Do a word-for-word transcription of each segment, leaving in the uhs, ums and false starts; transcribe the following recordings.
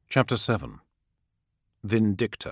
Chapter seven. Vindicta.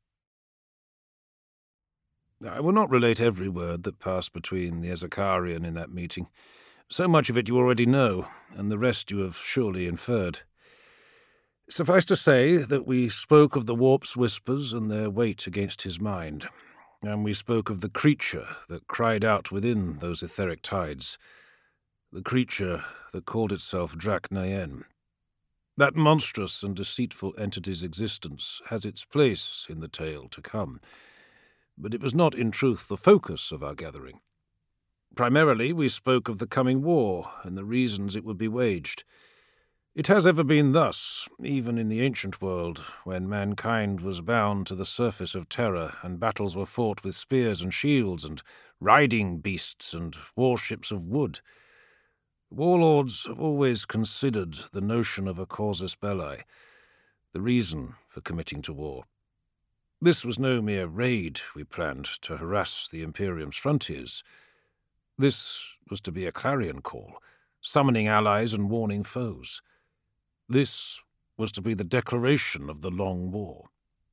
I will not relate every word that passed between the Ezekarian in that meeting. So much of it you already know, and the rest you have surely inferred. Suffice to say that we spoke of the warp's whispers and their weight against his mind, and we spoke of the creature that cried out within those etheric tides, the creature that called itself Drak Nayen. That monstrous and deceitful entity's existence has its place in the tale to come, but it was not in truth the focus of our gathering. Primarily, we spoke of the coming war and the reasons it would be waged. It has ever been thus, even in the ancient world, when mankind was bound to the surface of terror and battles were fought with spears and shields and riding beasts and warships of wood. Warlords have always considered the notion of a casus belli, the reason for committing to war. This was no mere raid we planned to harass the Imperium's frontiers. This was to be a clarion call, summoning allies and warning foes. This was to be the declaration of the long war.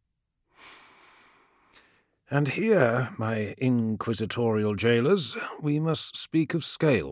And here, my inquisitorial jailers, we must speak of scale.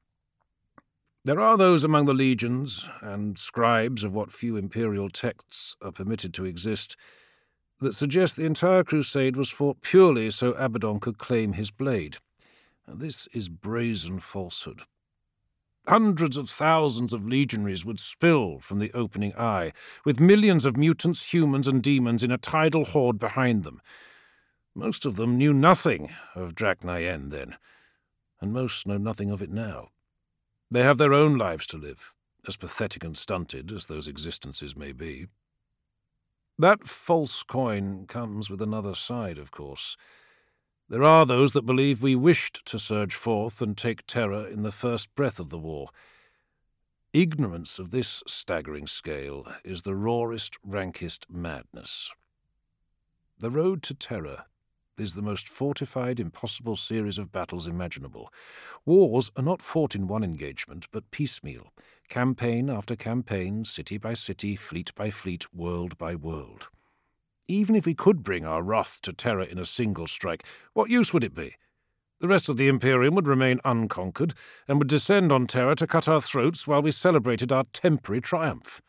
There are those among the legions, and scribes of what few imperial texts are permitted to exist, that suggest the entire crusade was fought purely so Abaddon could claim his blade. And this is brazen falsehood. Hundreds of thousands of legionaries would spill from the opening eye, with millions of mutants, humans, and demons in a tidal horde behind them. Most of them knew nothing of Drak Nayen then, and most know nothing of it now. They have their own lives to live, as pathetic and stunted as those existences may be. That false coin comes with another side, of course. There are those that believe we wished to surge forth and take terror in the first breath of the war. Ignorance of this staggering scale is the rawest, rankest madness. The road to terror is the most fortified, impossible series of battles imaginable. Wars are not fought in one engagement, but piecemeal, campaign after campaign, city by city, fleet by fleet, world by world. Even if we could bring our wrath to terror in a single strike, what use would it be? The rest of the Imperium would remain unconquered, and would descend on terror to cut our throats while we celebrated our temporary triumph.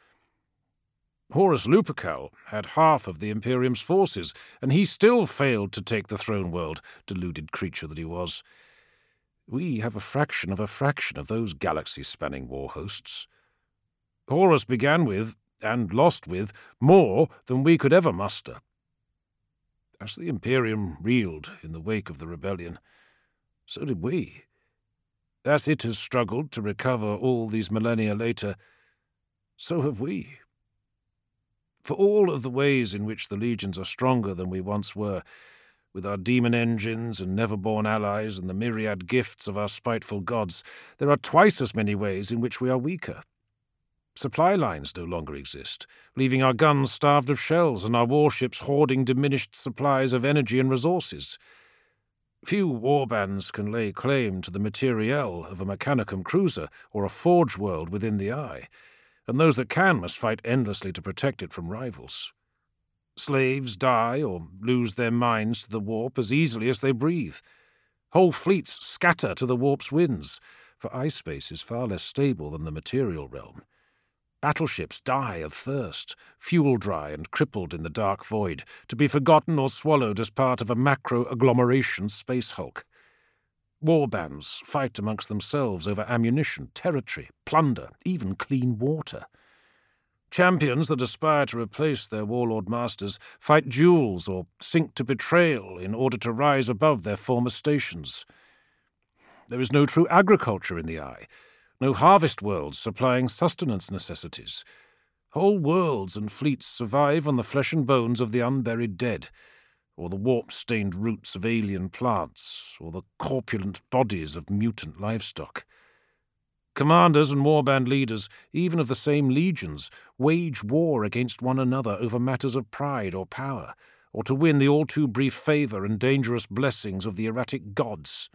Horus Lupercal had half of the Imperium's forces, and he still failed to take the throne world, deluded creature that he was. We have a fraction of a fraction of those galaxy-spanning war hosts. Horus began with, and lost with, more than we could ever muster. As the Imperium reeled in the wake of the rebellion, so did we. As it has struggled to recover all these millennia later, so have we. For all of the ways in which the legions are stronger than we once were, with our demon engines and never-born allies and the myriad gifts of our spiteful gods, there are twice as many ways in which we are weaker. Supply lines no longer exist, leaving our guns starved of shells and our warships hoarding diminished supplies of energy and resources. Few warbands can lay claim to the materiel of a Mechanicum cruiser or a forge world within the eye, and those that can must fight endlessly to protect it from rivals. Slaves die or lose their minds to the warp as easily as they breathe. Whole fleets scatter to the warp's winds, for ice space is far less stable than the material realm. Battleships die of thirst, fuel-dry and crippled in the dark void, to be forgotten or swallowed as part of a macro-agglomeration space hulk. Warbands fight amongst themselves over ammunition, territory, plunder, even clean water. Champions that aspire to replace their warlord masters fight duels or sink to betrayal in order to rise above their former stations. There is no true agriculture in the eye, no harvest worlds supplying sustenance necessities. Whole worlds and fleets survive on the flesh and bones of the unburied dead, or the warp-stained roots of alien plants, or the corpulent bodies of mutant livestock. Commanders and warband leaders, even of the same legions, wage war against one another over matters of pride or power, or to win the all-too-brief favour and dangerous blessings of the erratic gods.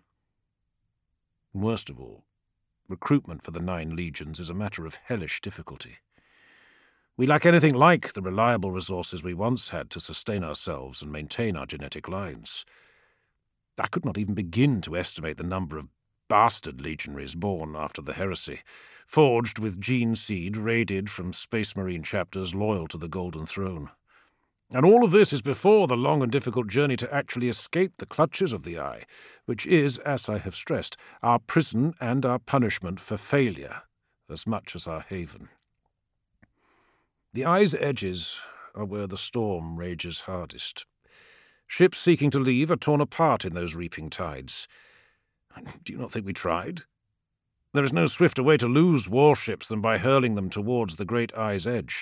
Worst of all, recruitment for the Nine Legions is a matter of hellish difficulty. We lack anything like the reliable resources we once had to sustain ourselves and maintain our genetic lines. I could not even begin to estimate the number of bastard legionaries born after the heresy, forged with gene seed raided from Space Marine chapters loyal to the Golden Throne. And all of this is before the long and difficult journey to actually escape the clutches of the Eye, which is, as I have stressed, our prison and our punishment for failure, as much as our haven. The Eye's edges are where the storm rages hardest. Ships seeking to leave are torn apart in those reaping tides. Do you not think we tried? There is no swifter way to lose warships than by hurling them towards the great Eye's edge.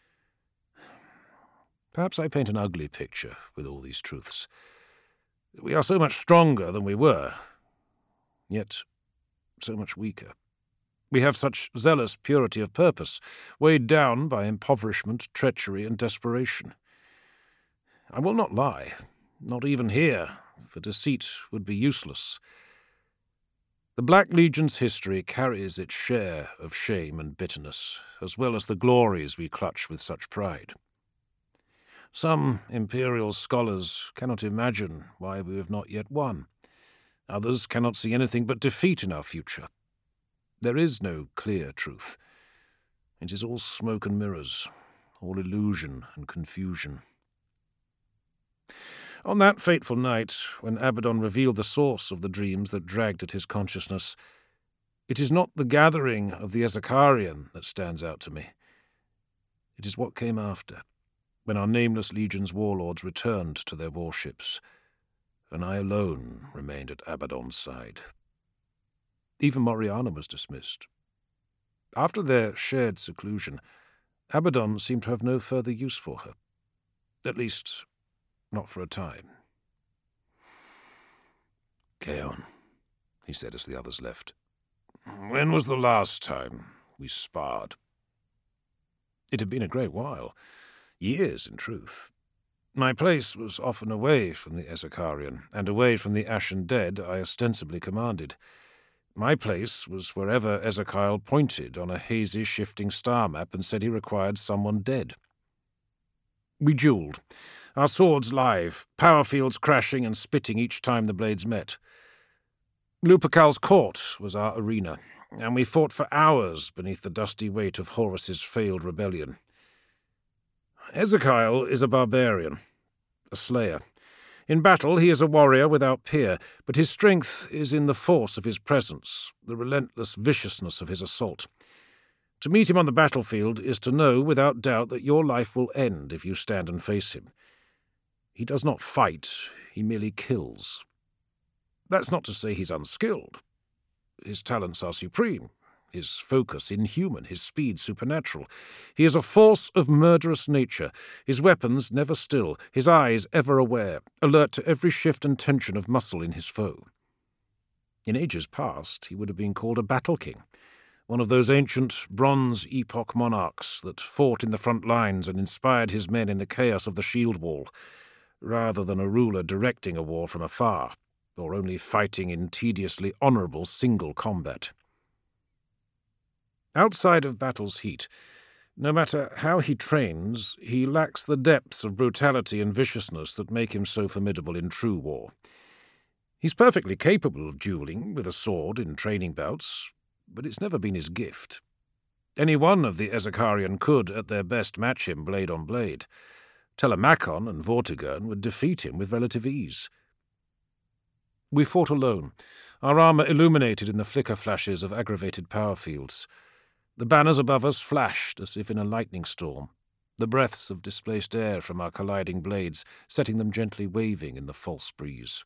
Perhaps I paint an ugly picture with all these truths. We are so much stronger than we were, yet so much weaker. We have such zealous purity of purpose, weighed down by impoverishment, treachery, and desperation. I will not lie, not even here, for deceit would be useless. The Black Legion's history carries its share of shame and bitterness, as well as the glories we clutch with such pride. Some Imperial scholars cannot imagine why we have not yet won. Others cannot see anything but defeat in our future. There is no clear truth. It is all smoke and mirrors, all illusion and confusion. On that fateful night, when Abaddon revealed the source of the dreams that dragged at his consciousness, it is not the gathering of the Ezekarian that stands out to me. It is what came after, when our nameless legion's warlords returned to their warships, and I alone remained at Abaddon's side. Even Moriana was dismissed. After their shared seclusion, Abaddon seemed to have no further use for her. At least, not for a time. "Kaon," he said as the others left, "when was the last time we sparred?" It had been a great while. Years, in truth. My place was often away from the Ezekarian, and away from the Ashen Dead I ostensibly commanded. My place was wherever Ezekiel pointed on a hazy, shifting star map and said he required someone dead. We duelled, our swords live, power fields crashing and spitting each time the blades met. Lupercal's court was our arena, and we fought for hours beneath the dusty weight of Horus's failed rebellion. Ezekiel is a barbarian, a slayer. In battle he is a warrior without peer, but his strength is in the force of his presence, the relentless viciousness of his assault. To meet him on the battlefield is to know without doubt that your life will end if you stand and face him. He does not fight, he merely kills. That's not to say he's unskilled. His talents are supreme, his focus inhuman, his speed supernatural. He is a force of murderous nature, his weapons never still, his eyes ever aware, alert to every shift and tension of muscle in his foe. In ages past he would have been called a battle king, one of those ancient Bronze Epoch monarchs that fought in the front lines and inspired his men in the chaos of the shield wall, rather than a ruler directing a war from afar, or only fighting in tediously honourable single combat. Outside of battle's heat, no matter how he trains, he lacks the depths of brutality and viciousness that make him so formidable in true war. He's perfectly capable of duelling with a sword in training bouts, but it's never been his gift. Any one of the Ezekarian could, at their best, match him blade on blade. Telemachon and Vortigern would defeat him with relative ease. We fought alone, our armour illuminated in the flicker flashes of aggravated power fields. The banners above us flashed as if in a lightning storm, the breaths of displaced air from our colliding blades setting them gently waving in the false breeze.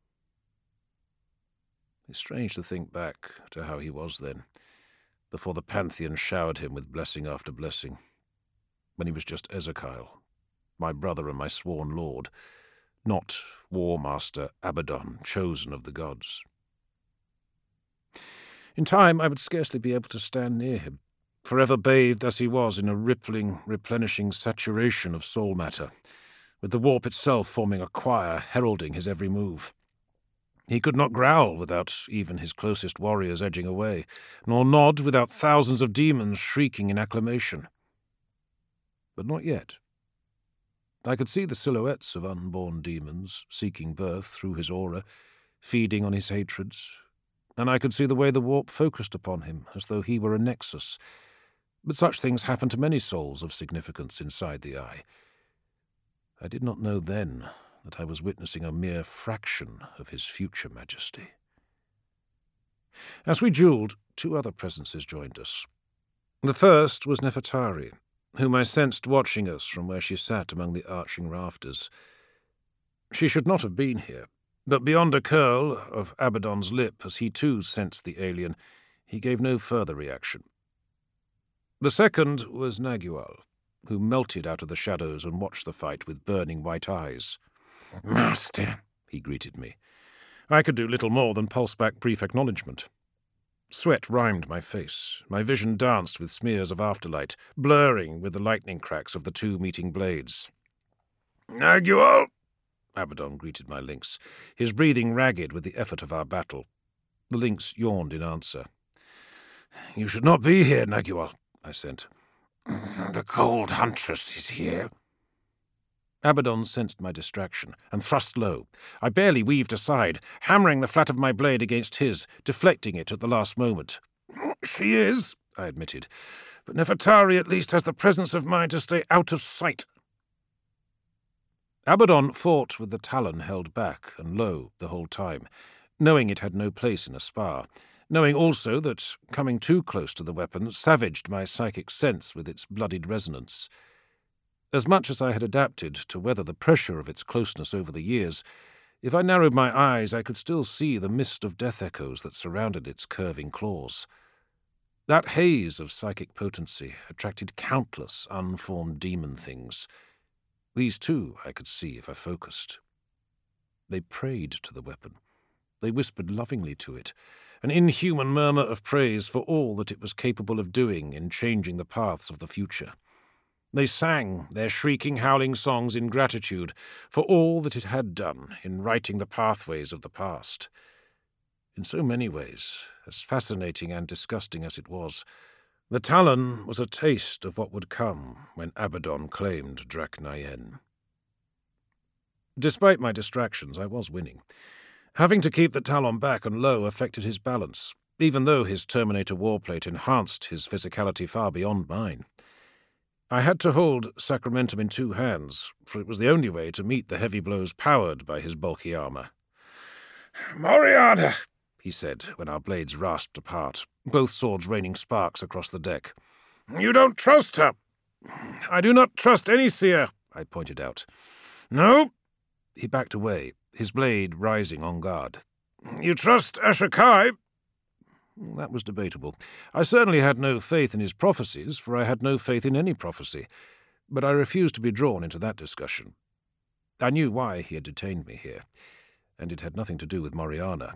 It's strange to think back to how he was then, before the Pantheon showered him with blessing after blessing, when he was just Ezekiel, my brother and my sworn lord, not War Master Abaddon, chosen of the gods. In time I would scarcely be able to stand near him, forever bathed as he was in a rippling, replenishing saturation of soul matter, with the warp itself forming a choir heralding his every move. He could not growl without even his closest warriors edging away, nor nod without thousands of demons shrieking in acclamation. but not yet. I could see the silhouettes of unborn demons seeking birth through his aura, feeding on his hatreds, and I could see the way the warp focused upon him, as though he were a nexus. But such things happen to many souls of significance inside the eye. I did not know then that I was witnessing a mere fraction of his future majesty. As we duelled, two other presences joined us. The first was Nefertari, whom I sensed watching us from where she sat among the arching rafters. She should not have been here, but beyond a curl of Abaddon's lip, as he too sensed the alien, he gave no further reaction. The second was Nagual, who melted out of the shadows and watched the fight with burning white eyes. "Master," he greeted me. I could do little more than pulse back brief acknowledgement. Sweat rimed my face. My vision danced with smears of afterlight, blurring with the lightning cracks of the two meeting blades. "Nagual!" Abaddon greeted my lynx, his breathing ragged with the effort of our battle. The lynx yawned in answer. "You should not be here, Nagual," I said. "The cold huntress is here." Abaddon sensed my distraction and thrust low. I barely weaved aside, hammering the flat of my blade against his, deflecting it at the last moment. "She is," I admitted, "but Nefertari at least has the presence of mind to stay out of sight." Abaddon fought with the talon held back and low the whole time, knowing it had no place in a spar, knowing also that, coming too close to the weapon, savaged my psychic sense with its bloodied resonance. As much as I had adapted to weather the pressure of its closeness over the years, if I narrowed my eyes I could still see the mist of death echoes that surrounded its curving claws. That haze of psychic potency attracted countless unformed demon things. These too I could see if I focused. They prayed to the weapon. They whispered lovingly to it, an inhuman murmur of praise for all that it was capable of doing in changing the paths of the future. They sang their shrieking, howling songs in gratitude for all that it had done in writing the pathways of the past. In so many ways, as fascinating and disgusting as it was, the Talon was a taste of what would come when Abaddon claimed Drak'Nayen. Despite my distractions, I was winning. Having to keep the Talon back and low affected his balance, even though his Terminator warplate enhanced his physicality far beyond mine. I had to hold Sacramentum in two hands, for it was the only way to meet the heavy blows powered by his bulky armor. "Moriana!" he said, when our blades rasped apart, both swords raining sparks across the deck. "You don't trust her." "I do not trust any seer," I pointed out. "No?" He backed away, his blade rising on guard. "You trust Ashokai?" That was debatable. I certainly had no faith in his prophecies, for I had no faith in any prophecy, but I refused to be drawn into that discussion. I knew why he had detained me here, and it had nothing to do with Moriana.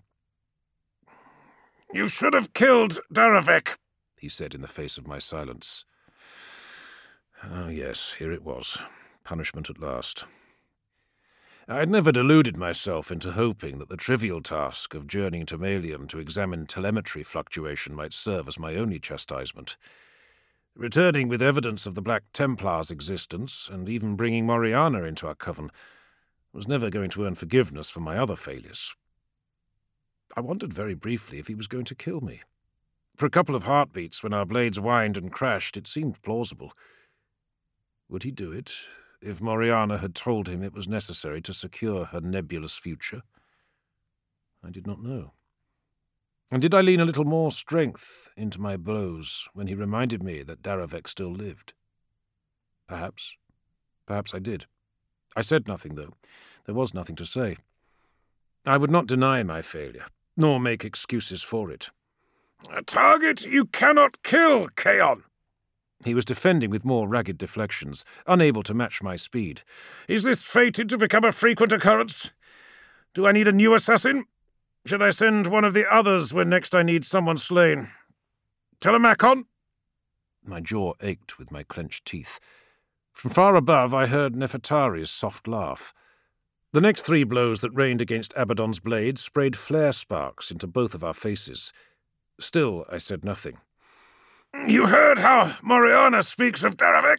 "You should have killed Daravek," he said in the face of my silence. Oh yes, here it was. Punishment at last. I had never deluded myself into hoping that the trivial task of journeying to Malium to examine telemetry fluctuation might serve as my only chastisement. Returning with evidence of the Black Templar's existence, and even bringing Moriana into our coven, was never going to earn forgiveness for my other failures. I wondered very briefly if he was going to kill me. For a couple of heartbeats, when our blades whined and crashed, it seemed plausible. Would he do it if Moriana had told him it was necessary to secure her nebulous future? I did not know. And did I lean a little more strength into my blows when he reminded me that Daravek still lived? Perhaps. Perhaps I did. I said nothing, though. There was nothing to say. I would not deny my failure, nor make excuses for it. "A target you cannot kill, Kaon!" He was defending with more ragged deflections, unable to match my speed. "Is this fated to become a frequent occurrence? Do I need a new assassin? Should I send one of the others when next I need someone slain? Telemachon?" My jaw ached with my clenched teeth. From far above I heard Nefertari's soft laugh. The next three blows that rained against Abaddon's blade sprayed flare sparks into both of our faces. Still I said nothing. "You heard how Moriana speaks of Daravek?"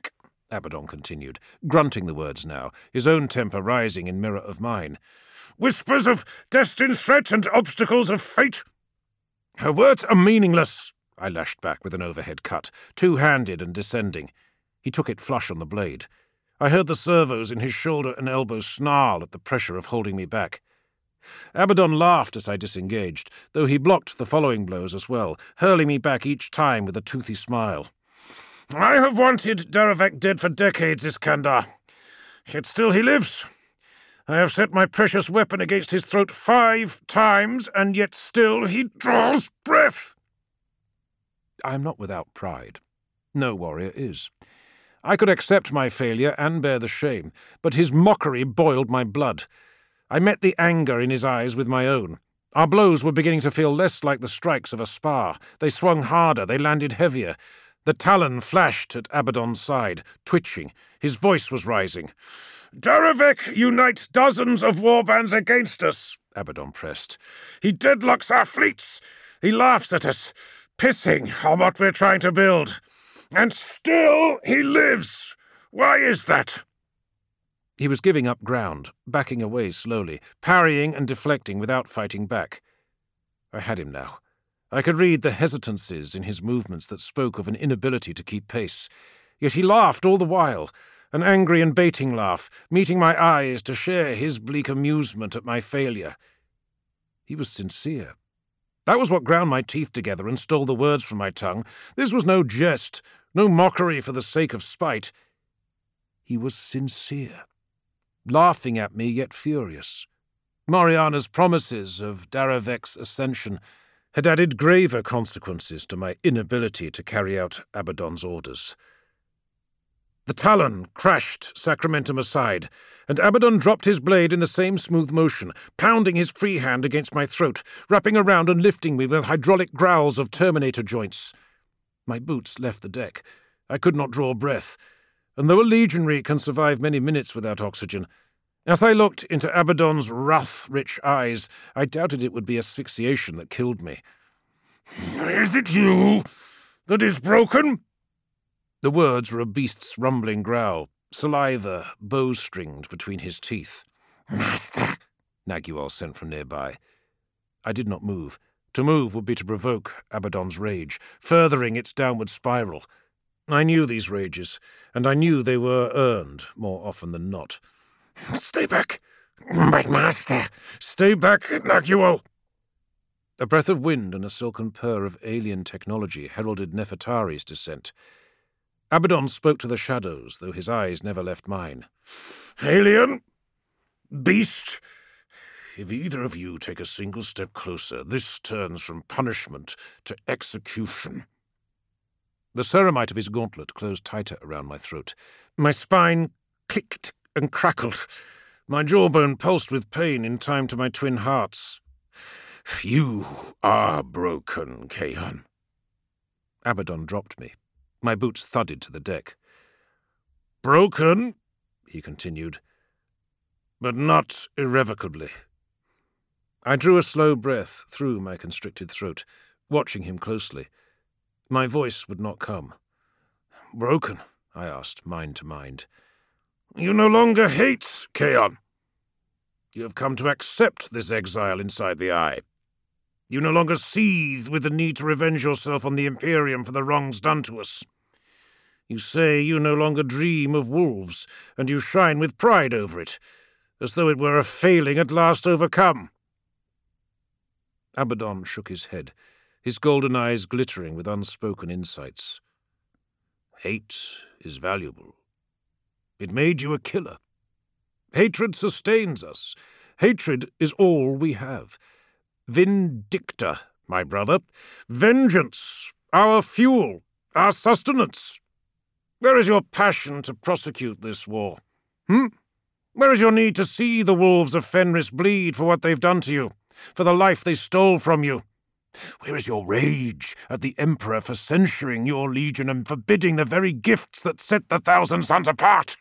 Abaddon continued, grunting the words now, his own temper rising in mirror of mine. "Whispers of destined threat and obstacles of fate. Her words are meaningless," I lashed back with an overhead cut, two-handed and descending. He took it flush on the blade. I heard the servos in his shoulder and elbow snarl at the pressure of holding me back. Abaddon laughed as I disengaged, though he blocked the following blows as well, hurling me back each time with a toothy smile. "I have wanted Daravek dead for decades, Iskandar. Yet still he lives. I have set my precious weapon against his throat five times, and yet still he draws breath." I am not without pride. No warrior is. I could accept my failure and bear the shame, but his mockery boiled my blood. I met the anger in his eyes with my own. Our blows were beginning to feel less like the strikes of a spar. They swung harder, they landed heavier. The talon flashed at Abaddon's side, twitching. His voice was rising. "Daravek unites dozens of warbands against us," Abaddon pressed. "He deadlocks our fleets. He laughs at us, pissing on what we're trying to build. And still he lives. Why is that?" He was giving up ground, backing away slowly, parrying and deflecting without fighting back. I had him now. I could read the hesitancies in his movements that spoke of an inability to keep pace. Yet he laughed all the while, an angry and baiting laugh, meeting my eyes to share his bleak amusement at my failure. He was sincere. That was what ground my teeth together and stole the words from my tongue. This was no jest, no mockery for the sake of spite. He was sincere, laughing at me yet furious. Mariana's promises of Daravek's ascension had added graver consequences to my inability to carry out Abaddon's orders. The talon crashed Sacramentum aside, and Abaddon dropped his blade in the same smooth motion, pounding his free hand against my throat, wrapping around and lifting me with hydraulic growls of Terminator joints. My boots left the deck. I could not draw breath, and though a legionary can survive many minutes without oxygen, as I looked into Abaddon's wrath-rich eyes, I doubted it would be asphyxiation that killed me. "Is it you that is broken?" The words were a beast's rumbling growl, saliva bowstringed between his teeth. "Master," Nagual sent from nearby. I did not move. To move would be to provoke Abaddon's rage, furthering its downward spiral. I knew these rages, and I knew they were earned more often than not. "Stay back, but master! Stay back, Nagual!" A breath of wind and a silken purr of alien technology heralded Nefertari's descent. Abaddon spoke to the shadows, though his eyes never left mine. "Alien? Beast? If either of you take a single step closer, this turns from punishment to execution." The ceramite of his gauntlet closed tighter around my throat. My spine clicked and crackled. My jawbone pulsed with pain in time to my twin hearts. "You are broken, Kaon." Abaddon dropped me. My boots thudded to the deck. "Broken," he continued, "but not irrevocably." I drew a slow breath through my constricted throat, watching him closely. My voice would not come. "Broken?" I asked, mind to mind. "You no longer hate Kaon. You have come to accept this exile inside the Eye. You no longer seethe with the need to revenge yourself on the Imperium for the wrongs done to us. You say you no longer dream of wolves, and you shine with pride over it, as though it were a failing at last overcome." Abaddon shook his head, his golden eyes glittering with unspoken insights. "Hate is valuable. It made you a killer. Hatred sustains us. Hatred is all we have. Vindicta, my brother. Vengeance, our fuel, our sustenance. Where is your passion to prosecute this war? Hmm? Where is your need to see the wolves of Fenris bleed for what they've done to you, for the life they stole from you? Where is your rage at the Emperor for censuring your legion and forbidding the very gifts that set the Thousand Sons apart?"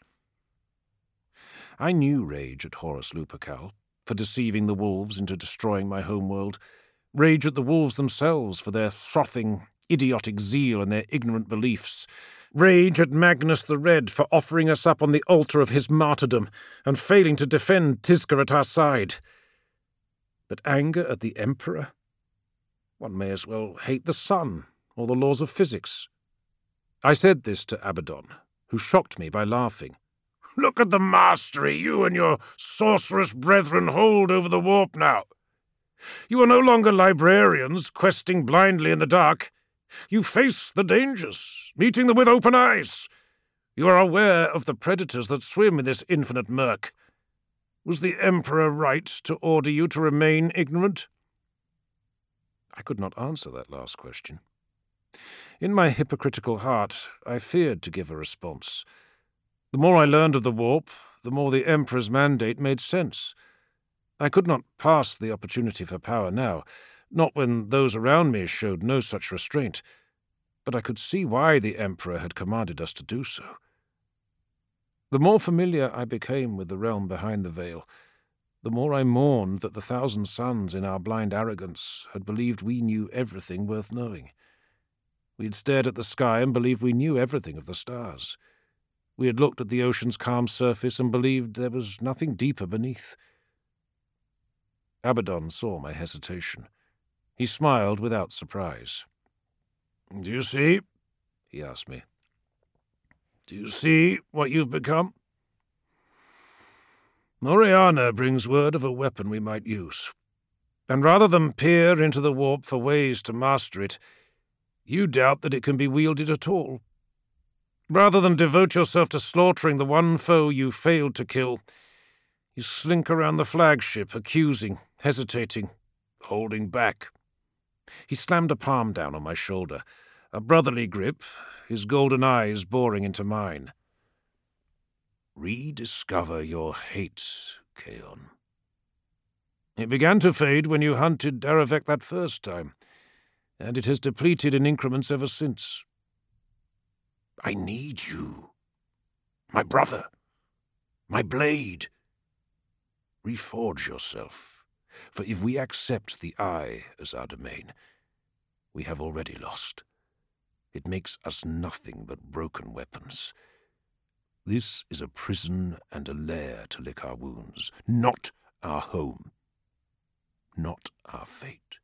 I knew rage at Horus Lupercal, for deceiving the wolves into destroying my homeworld, rage at the wolves themselves for their frothing, idiotic zeal and their ignorant beliefs, Rage at Magnus the Red for offering us up on the altar of his martyrdom and failing to defend Tisca at our side. But anger at the Emperor? One may as well hate the sun or the laws of physics. I said this to Abaddon, who shocked me by laughing. "Look at the mastery you and your sorceress brethren hold over the warp now. You are no longer librarians questing blindly in the dark. You face the dangers, meeting them with open eyes. You are aware of the predators that swim in this infinite murk. Was the Emperor right to order you to remain ignorant?" I could not answer that last question. In my hypocritical heart, I feared to give a response. The more I learned of the warp, the more the Emperor's mandate made sense. I could not pass the opportunity for power now, not when those around me showed no such restraint, but I could see why the Emperor had commanded us to do so. The more familiar I became with the realm behind the veil, the more I mourned that the thousand suns in our blind arrogance had believed we knew everything worth knowing. We had stared at the sky and believed we knew everything of the stars. We had looked at the ocean's calm surface and believed there was nothing deeper beneath. Abaddon saw my hesitation. He smiled without surprise. "Do you see?" he asked me. "Do you see what you've become? Moriana brings word of a weapon we might use. And rather than peer into the warp for ways to master it, you doubt that it can be wielded at all. Rather than devote yourself to slaughtering the one foe you failed to kill, you slink around the flagship, accusing, hesitating, holding back." He slammed a palm down on my shoulder, a brotherly grip, his golden eyes boring into mine. "Rediscover your hate, Kaon. It began to fade when you hunted Daravek that first time, and it has depleted in increments ever since. I need you. My brother. My blade. Reforge yourself, for if we accept the Eye as our domain, we have already lost. It makes us nothing but broken weapons. This is a prison and a lair to lick our wounds, not our home, not our fate."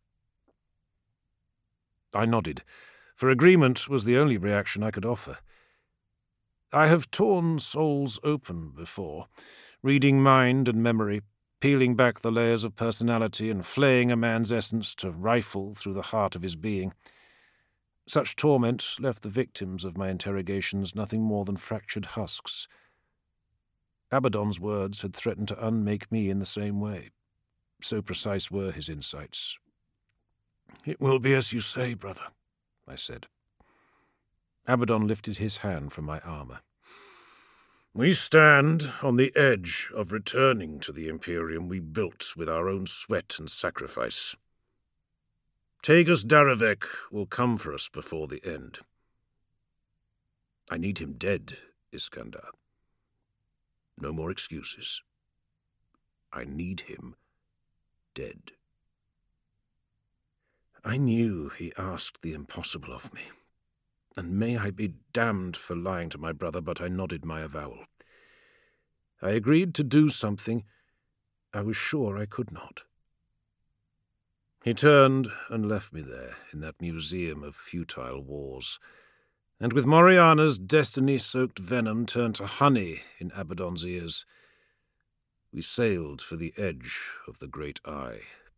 I nodded, for agreement was the only reaction I could offer. I have torn souls open before, reading mind and memory, peeling back the layers of personality and flaying a man's essence to rifle through the heart of his being. Such torment left the victims of my interrogations nothing more than fractured husks. Abaddon's words had threatened to unmake me in the same way. So precise were his insights. "It will be as you say, brother," I said. Abaddon lifted his hand from my armor. "We stand on the edge of returning to the Imperium we built with our own sweat and sacrifice. Tagus Daravek will come for us before the end. I need him dead, Iskandar. No more excuses. I need him dead." I knew he asked the impossible of me, and may I be damned for lying to my brother, but I nodded my avowal. I agreed to do something I was sure I could not. He turned and left me there in that museum of futile wars, and with Moriana's destiny-soaked venom turned to honey in Abaddon's ears, we sailed for the edge of the great Eye.